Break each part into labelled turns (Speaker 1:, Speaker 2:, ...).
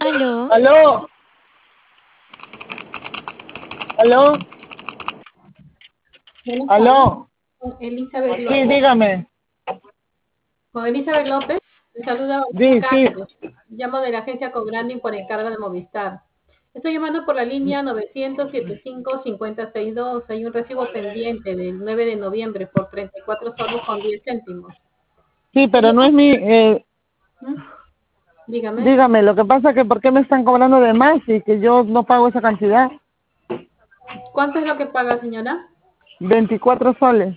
Speaker 1: Aló,
Speaker 2: Aló, aló,
Speaker 3: Buenas tardes,
Speaker 2: aló.
Speaker 3: con Elizabeth
Speaker 2: Sí,
Speaker 3: López.
Speaker 2: dígame.
Speaker 3: Con Elizabeth López, le saluda Vanessa
Speaker 2: Sí, sí.
Speaker 3: Cáceres. Llamo de la agencia Cobranding por encargo de Movistar. Estoy llamando por la línea 900-75-5062. Hay un recibo pendiente del 9 de noviembre por 34 soles con 10 céntimos.
Speaker 2: Sí, pero
Speaker 3: Quería...
Speaker 2: no es mi...
Speaker 3: ¿Mm? Dígame,
Speaker 2: dígame, lo que pasa es que ¿por qué me están cobrando de más y que yo no pago esa cantidad?
Speaker 3: ¿cuánto es lo que paga, señora?
Speaker 2: 24 soles.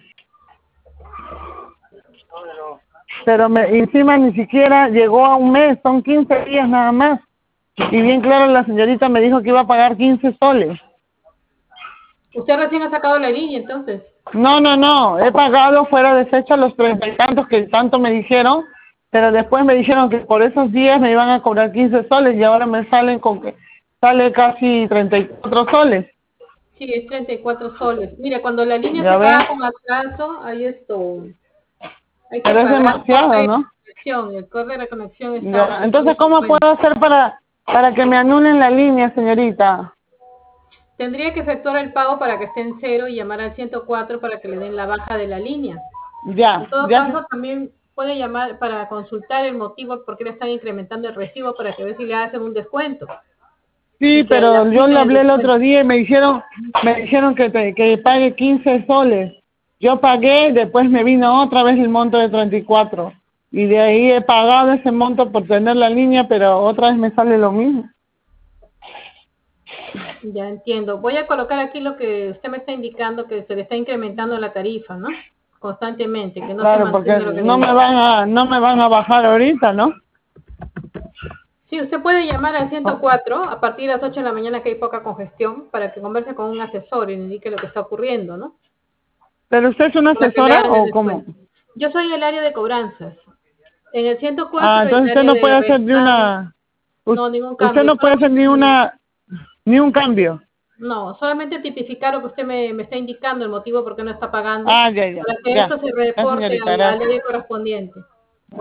Speaker 2: Pero encima ni siquiera llegó a un mes, son 15 días nada más. Y bien claro, la señorita me dijo que iba a pagar 15 soles.
Speaker 3: Usted recién ha sacado la línea, entonces.
Speaker 2: No, no, no, he pagado fuera de fecha los 30 y tantos que tanto me dijeron, pero después me dijeron que por esos días me iban a cobrar 15 soles y ahora me salen con que sale casi 34 soles.
Speaker 3: Sí, es 34 soles. Mire, cuando la línea se
Speaker 2: Ya ven,
Speaker 3: paga con atraso, hay esto. Hay que
Speaker 2: pero es
Speaker 3: pagar corte
Speaker 2: demasiado,
Speaker 3: de
Speaker 2: ¿no?
Speaker 3: reconexión. El corte de reconexión está a
Speaker 2: Ya. Entonces, ¿cómo
Speaker 3: 850.
Speaker 2: puedo hacer para que me anulen la línea, señorita?
Speaker 3: Tendría que efectuar el pago para que esté en cero y llamar al 104 para que le den la baja de la línea. En
Speaker 2: Ya,
Speaker 3: todo
Speaker 2: ya.
Speaker 3: caso, también puede llamar para consultar el motivo por qué le están incrementando el recibo para que ver si le hacen un descuento
Speaker 2: Sí,
Speaker 3: y que le
Speaker 2: pero yo le
Speaker 3: apliquen el
Speaker 2: hablé el otro
Speaker 3: descuento.
Speaker 2: día y me dijeron que pague 15 soles. Yo pagué, después me vino otra vez el monto de 34. Y de ahí he pagado ese monto por tener la línea, pero otra vez me sale lo mismo.
Speaker 3: Ya entiendo. Voy a colocar aquí lo que usted me está indicando, que se le está incrementando la tarifa, ¿no? Constantemente, que no se
Speaker 2: Claro, porque
Speaker 3: mantiene lo que le digo.
Speaker 2: no me van a bajar ahorita, ¿no?
Speaker 3: Sí, usted puede llamar al 104 a partir de las 8 de la mañana que hay poca congestión para que converse con un asesor y le indique lo que está ocurriendo, ¿no?
Speaker 2: ¿Pero usted es una
Speaker 3: Para que le
Speaker 2: asesora
Speaker 3: hagan el
Speaker 2: o cómo?
Speaker 3: descuento. Yo soy el área de cobranzas. En el
Speaker 2: Ah,
Speaker 3: 104 el
Speaker 2: entonces usted
Speaker 3: área
Speaker 2: no puede
Speaker 3: de
Speaker 2: hacer ni
Speaker 3: reemplazo.
Speaker 2: una...
Speaker 3: No, ningún
Speaker 2: Usted
Speaker 3: cambio.
Speaker 2: no puede hacer
Speaker 3: Solamente,
Speaker 2: ni un cambio.
Speaker 3: no, solamente tipificar lo que usted me está indicando, el motivo por qué no está pagando,
Speaker 2: Ah, ya, ya,
Speaker 3: para que
Speaker 2: ya.
Speaker 3: esto se
Speaker 2: Ya,
Speaker 3: reporte
Speaker 2: señorita,
Speaker 3: al
Speaker 2: gracias.
Speaker 3: área correspondiente.